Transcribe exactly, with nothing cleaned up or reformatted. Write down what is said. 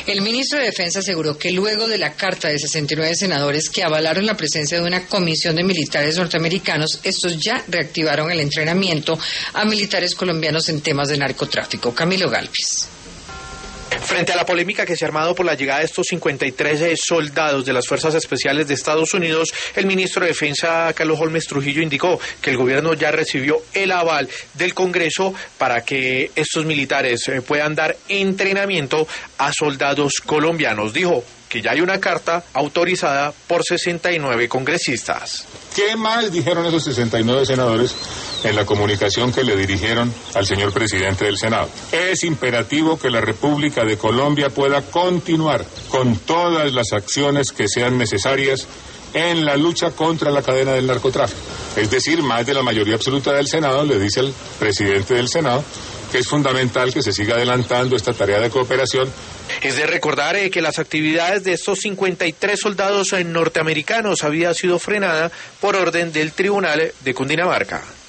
El ministro de Defensa aseguró que luego de la carta de sesenta y nueve senadores que avalaron la presencia de una comisión de militares norteamericanos, estos ya reactivaron el entrenamiento a militares colombianos en temas de narcotráfico. Camilo Galvis. Frente a la polémica que se ha armado por la llegada de estos cincuenta y tres soldados de las Fuerzas Especiales de Estados Unidos, el ministro de Defensa, Carlos Holmes Trujillo, indicó que el gobierno ya recibió el aval del Congreso para que estos militares puedan dar entrenamiento a soldados colombianos. Dijo que ya hay una carta autorizada por sesenta y nueve congresistas. ¿Qué más dijeron esos sesenta y nueve senadores en la comunicación que le dirigieron al señor presidente del Senado? Es imperativo que la República de Colombia pueda continuar con todas las acciones que sean necesarias en la lucha contra la cadena del narcotráfico. Es decir, más de la mayoría absoluta del Senado le dice al presidente del Senado que es fundamental que se siga adelantando esta tarea de cooperación. Es de recordar eh, que las actividades de estos cincuenta y tres soldados norteamericanos había sido frenada por orden del Tribunal de Cundinamarca.